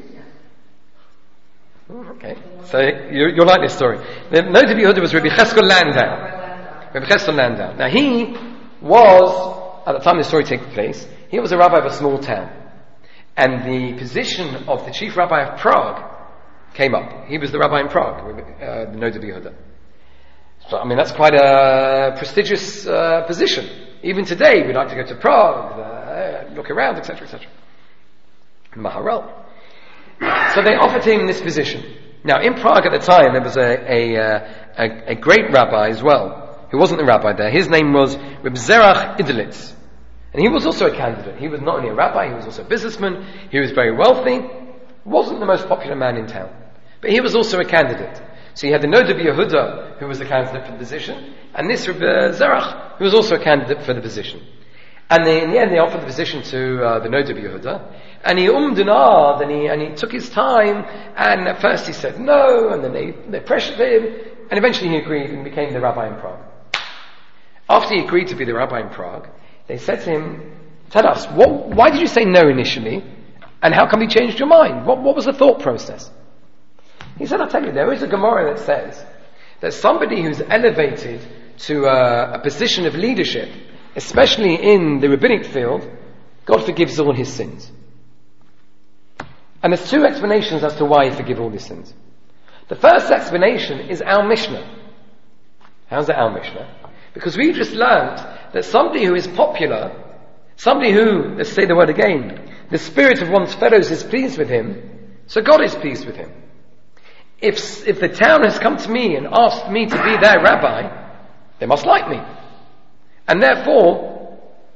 Okay. So you'll like this story. The Noda B'Yehuda was Rabbi Cheskel Landau. Now he was, at the time the story takes place, he was a rabbi of a small town. And the position of the chief rabbi of Prague came up. He was the rabbi in Prague, the Noda B'Yehuda. So, I mean, that's quite a prestigious position. Even today, we like to go to Prague, look around, etc., etc. Maharel. So they offered him this position. Now, in Prague at the time, there was a great rabbi as well, who wasn't the rabbi there. His name was Reb Zerach Idlitz. And he was also a candidate. He was not only a rabbi, he was also a businessman. He was very wealthy. Wasn't the most popular man in town. But he was also a candidate. So you had the Noda B'Yehuda, who was a candidate for the position, and this Reb Zerach, who was also a candidate for the position. And in the end, they offered the position to the Noda B'Yehuda, and he and he took his time, and at first he said no, and then they pressured him, and eventually he agreed and became the rabbi in Prague. After he agreed to be the rabbi in Prague, they said to him, tell us, why did you say no initially, and how come you changed your mind? What was the thought process? He said, I'll tell you, there is a Gemara that says that somebody who's elevated to a position of leadership, especially in the rabbinic field, God forgives all his sins. And there's two explanations as to why he forgives all these sins. The first explanation is our Mishnah. How's that our Mishnah? Because we've just learned that somebody who is popular, somebody who, let's say the word again, the spirit of one's fellows is pleased with him, so God is pleased with him. If the town has come to me and asked me to be their rabbi, they must like me. And therefore,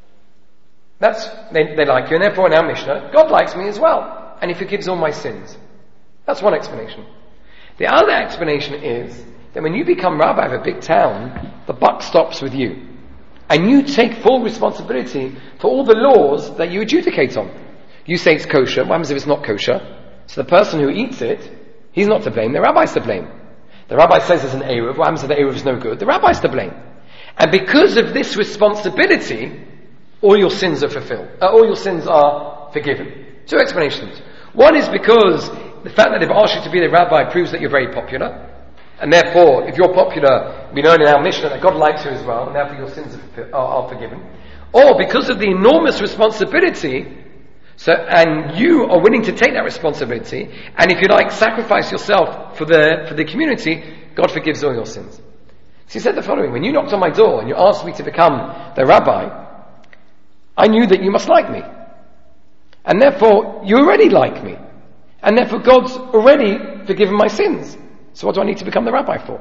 they like you, and therefore in our Mishnah, God likes me as well, and he forgives all my sins. That's one explanation. The other explanation is that when you become rabbi of a big town, the buck stops with you. And you take full responsibility for all the laws that you adjudicate on. You say it's kosher, what happens if it's not kosher? So the person who eats it, he's not to blame, the rabbi's to blame. The rabbi says there's an Eruv, what happens if the Eruv is no good? The rabbi's to blame. And because of this responsibility, all your sins are fulfilled. All your sins are forgiven. Two explanations. One is because the fact that they've asked you to be the rabbi proves that you're very popular. And therefore, if you're popular, we know in our Mishnah that God likes you as well, and therefore your sins are forgiven. Or because of the enormous responsibility, and you are willing to take that responsibility, and if you like, sacrifice yourself for the community, God forgives all your sins. So he said the following: when you knocked on my door and you asked me to become the rabbi, I knew that you must like me. And therefore, you already like me. And therefore, God's already forgiven my sins. So what do I need to become the rabbi for?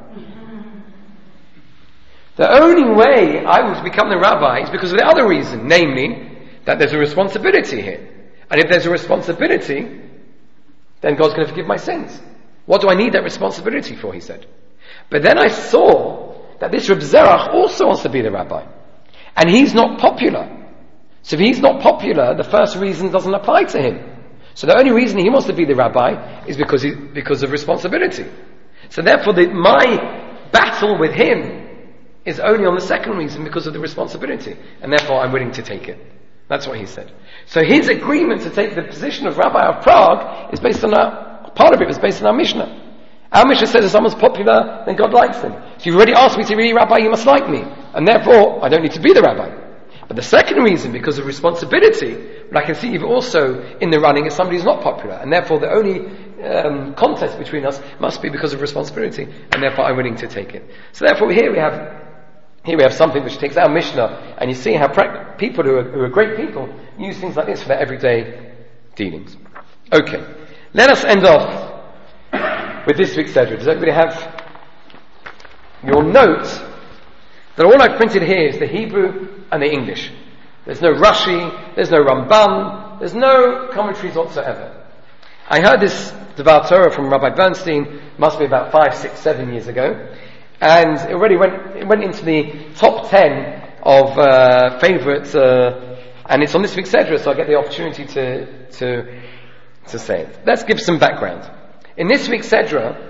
The only way I will become the rabbi is because of the other reason, namely, that there's a responsibility here. And if there's a responsibility, then God's going to forgive my sins. What do I need that responsibility for, he said. But then I saw that this Reb Zerach also wants to be the rabbi. And he's not popular. So if he's not popular, the first reason doesn't apply to him. So the only reason he wants to be the rabbi is because of responsibility. So therefore my battle with him is only on the second reason, because of the responsibility. And therefore I'm willing to take it. That's what he said. So his agreement to take the position of Rabbi of Prague is based on part of it was based on our Mishnah. Our Mishnah says if someone's popular, then God likes them. So you've already asked me to be rabbi, you must like me. And therefore, I don't need to be the rabbi. But the second reason, because of responsibility, what I can see even also in the running is somebody who's not popular. And therefore the only contest between us must be because of responsibility. And therefore I'm willing to take it. So therefore here we have something which takes our Mishnah, and you see how people who are great people use things like this for their everyday dealings. Okay, let us end off with this week's Sedra. Does everybody have? You'll note that all I've printed here is the Hebrew and the English. There's no Rashi, there's no Rambam, there's no commentaries whatsoever. I heard this Devar Torah from Rabbi Bernstein, must be about 5, 6, 7 years ago. And it already went into the top 10 of favourites, and it's on this week's Sedra, so I get the opportunity to say it. Let's give some background. In this week's Sedra,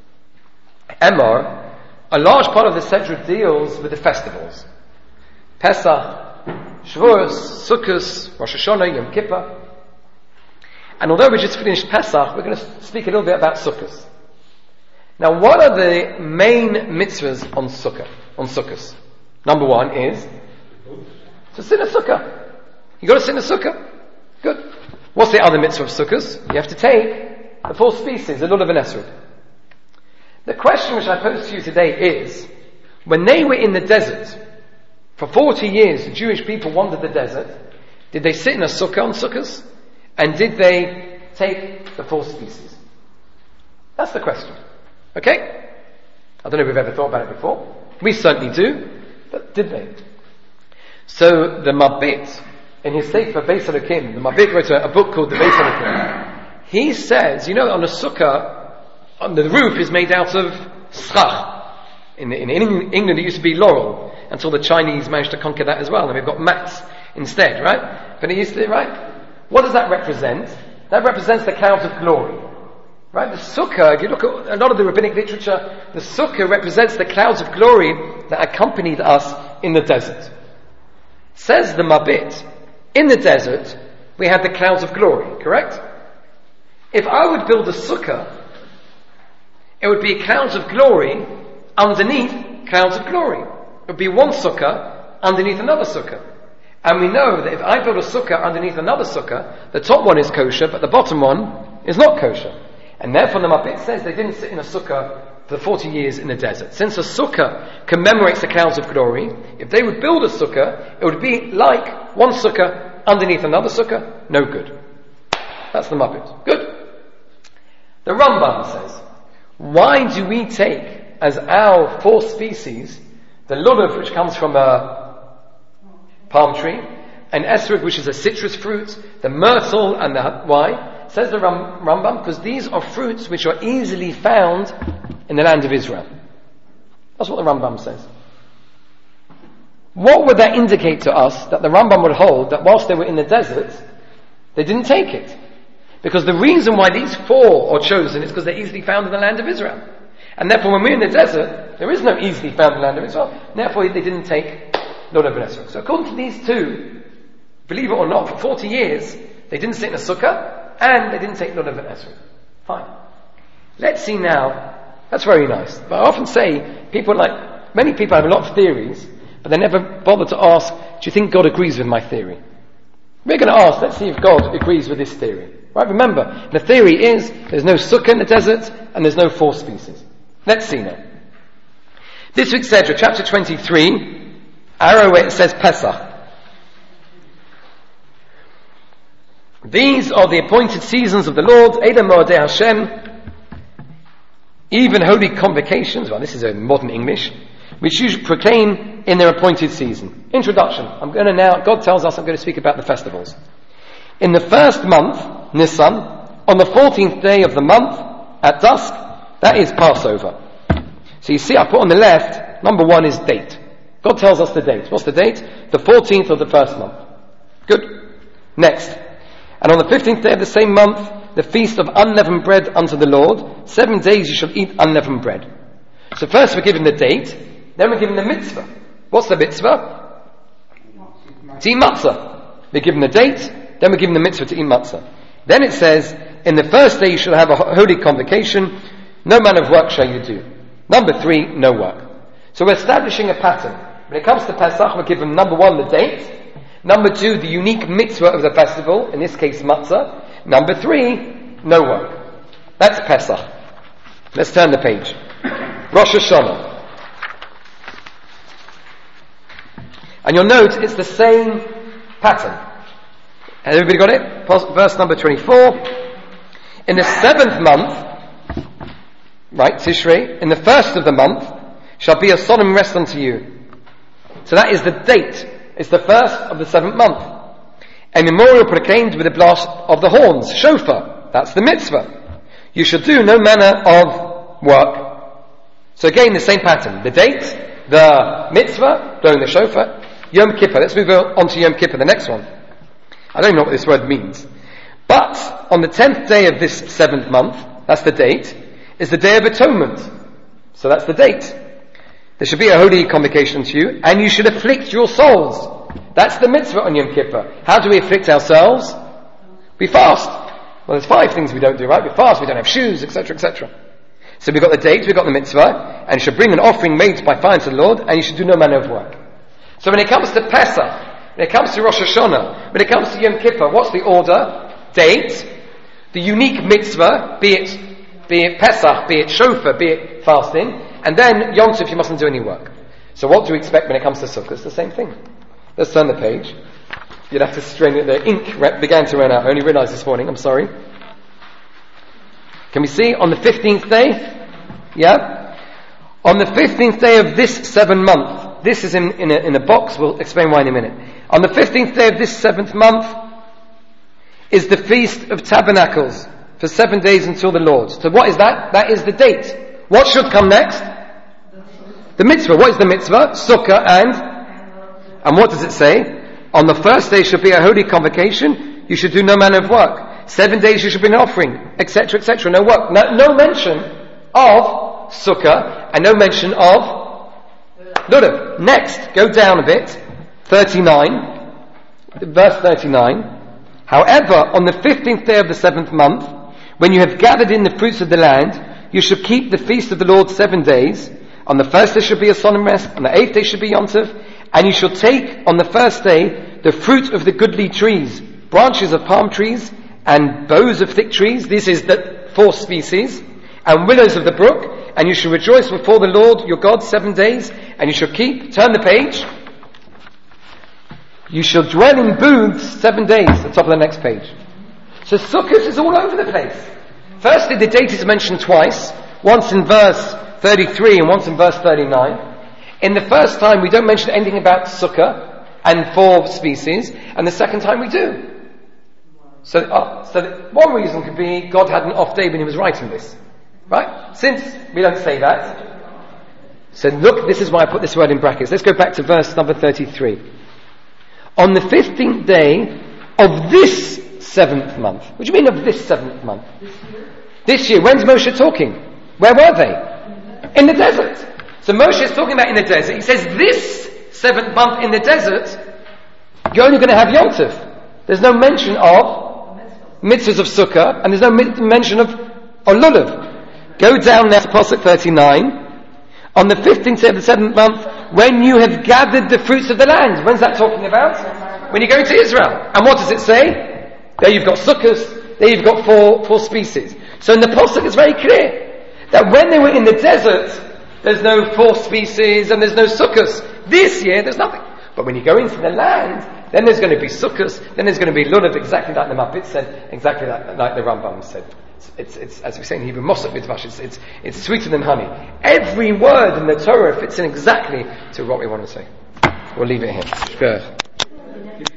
Emor, a large part of the Sedra deals with the festivals. Pesach, Shavuos, Sukkot, Rosh Hashanah, Yom Kippur. And although we just finished Pesach, we're going to speak a little bit about Sukkot. Now, what are the main mitzvahs on Sukkot? Number one is to sit in a sukkah. You got to sit in a sukkah. Good. What's the other mitzvah of Sukkot? You have to take the 4 species, the lulav and esrog. The question which I pose to you today is, when they were in the desert, for 40 years, the Jewish people wandered the desert, did they sit in a sukkah on Sukkot? And did they take the 4 species? That's the question. Okay? I don't know if we've ever thought about it before. We certainly do. But did they? So the Mabit, in his Sefer Beis Elokim, the Mabit wrote a book called the Beis Elokim. He says, on a sukkah, the roof is made out of schach. In England it used to be laurel, until the Chinese managed to conquer that as well, and we've got mats instead, right? But it used to, right? What does that represent? That represents the clouds of glory. Right? The sukkah, if you look at a lot of the rabbinic literature, the sukkah represents the clouds of glory that accompanied us in the desert. Says the Mabit, in the desert, we had the clouds of glory, correct? If I would build a sukkah, it would be clouds of glory underneath clouds of glory. It would be one sukkah underneath another sukkah. And we know that if I build a sukkah underneath another sukkah, the top one is kosher, but the bottom one is not kosher. And therefore the Mabit says they didn't sit in a sukkah for 40 years in the desert. Since a sukkah commemorates the clouds of glory, if they would build a sukkah, it would be like one sukkah underneath another sukkah, no good. That's the Mabit. Good. The Rambam says, why do we take as our 4 species the lulav, which comes from a palm tree, and esrog, which is a citrus fruit, the myrtle, and the why? Says the Rambam, because these are fruits which are easily found in the land of Israel. That's what the Rambam says. What would that indicate to us that the Rambam would hold that whilst they were in the desert, they didn't take it? Because the reason why these 4 are chosen is because they're easily found in the land of Israel. And therefore when we're in the desert, there is no easily found in the land of Israel. Therefore they didn't take lulav and esrog. So according to these 2, believe it or not, for 40 years, they didn't sit in a sukkah, and they didn't take lulav and esrog. Fine. Let's see now. That's very nice. But I often say, many people have a lot of theories, but they never bother to ask, do you think God agrees with my theory? We're going to ask, let's see if God agrees with this theory. Right? Remember, the theory is, there's no sukkah in the desert, and there's no 4 species. Let's see now. This week's Sedra, chapter 23, arrow where it says Pesach. These are the appointed seasons of the Lord, Edom Moadei Hashem, even holy convocations, well this is a modern English, which you should proclaim in their appointed season. Introduction. God tells us I'm going to speak about the festivals. In the first month, Nisan, on the 14th day of the month, at dusk, that is Passover. So you see, I put on the left, number 1 is date. God tells us the date. What's the date? The 14th of the first month. Good. Next. And on the 15th day of the same month, the feast of unleavened bread unto the Lord. 7 days you shall eat unleavened bread. So first we're given the date, then we're given the mitzvah. What's the mitzvah? To eat matzah. We're given the date, then we're given the mitzvah to eat matzah. Then it says, in the first day you shall have a holy convocation, no manner of work shall you do. Number 3, no work. So we're establishing a pattern. When it comes to Pesach, we're given number 1, the date. Number 2, the unique mitzvah of the festival, in this case matzah. Number 3, no work. That's Pesach. Let's turn the page. Rosh Hashanah. And you'll note it's the same pattern. Has everybody got it? Verse number 24. In the 7th month, right, Tishrei, in the first of the month, shall be a solemn rest unto you. So that is the date. It's the first of the 7th month. A memorial proclaimed with the blast of the horns, shofar. That's the mitzvah. You shall do no manner of work. So again, the same pattern. The date, the mitzvah, blowing the shofar, Yom Kippur. Let's move on to Yom Kippur, the next one. I don't even know what this word means. But on the 10th day of this 7th month, that's the date, is the Day of Atonement. So that's the date. There should be a holy convocation to you, and you should afflict your souls. That's the mitzvah on Yom Kippur. How do we afflict ourselves? We fast. Well, there's 5 things we don't do, right? We fast, we don't have shoes, etc., etc. So we've got the date, we've got the mitzvah, and you should bring an offering made by fire to the Lord, and you should do no manner of work. So when it comes to Pesach, when it comes to Rosh Hashanah, when it comes to Yom Kippur, what's the order? Date, the unique mitzvah, be it Pesach, be it shofar, be it fasting, and then Yom Tov, you mustn't do any work. So what do we expect when it comes to Sukkot? It's the same thing. Let's turn the page. You'd have to string it. The ink began to run out. I only realised this morning. I'm sorry. Can we see on the 15th day? Yeah? On the 15th day of this 7th month, this is in a box, we'll explain why in a minute. On the 15th day of this 7th month is the Feast of Tabernacles for 7 days until the Lord. So what is that? That is the date. What should come next? The mitzvah. What is the mitzvah? Sukkah and what does it say? On the first day should be a holy convocation. You should do no manner of work. 7 days you should bring an offering, etc., etc. No work. No mention of Sukkah and no mention of Lulav. Next, go down a bit. 39. Verse 39. However, on the 15th day of the 7th month, when you have gathered in the fruits of the land, you should keep the feast of the Lord 7 days. On the first day should be a solemn rest. On the 8th day should be Yom Tov. And you shall take on the first day the fruit of the goodly trees, branches of palm trees, and boughs of thick trees. This is the 4 species. And willows of the brook. And you shall rejoice before the Lord your God 7 days. And you shall turn the page. You shall dwell in booths 7 days. At the top of the next page. So Sukkot is all over the place. Firstly, the date is mentioned twice. Once in verse 33 and once in verse 39. In the first time, we don't mention anything about Sukkah and 4 species, and the second time we do. So one reason could be God had an off day when he was writing this. Right? Since we don't say that, so look, this is why I put this word in brackets. Let's go back to verse number 33. On the 15th day of this 7th month. What do you mean of this 7th month? This year. When's Moshe talking? Where were they? In the desert. So Moshe is talking about in the desert. He says this 7th month in the desert, you're only going to have Yom Tov. There's no mention of mitzvahs of Sukkah, and there's no mention of Lulav. Go down there to Pasuk 39. On the 15th day of the 7th month, when you have gathered the fruits of the land. When's that talking about? When you go to Israel. And what does it say? There you've got Sukkahs, there you've got four species. So in the Pasuk it's very clear that when they were in the desert, there's no 4 species and there's no Sukkahs. This year there's nothing. But when you go into the land, then there's going to be Sukkahs, then there's going to be Lulav, exactly like the Mappit said, exactly like the Rambam said. It's as we say in Hebrew, Mosat B'Dvash, it's sweeter than honey. Every word in the Torah fits in exactly to what we want to say. We'll leave it here. Good.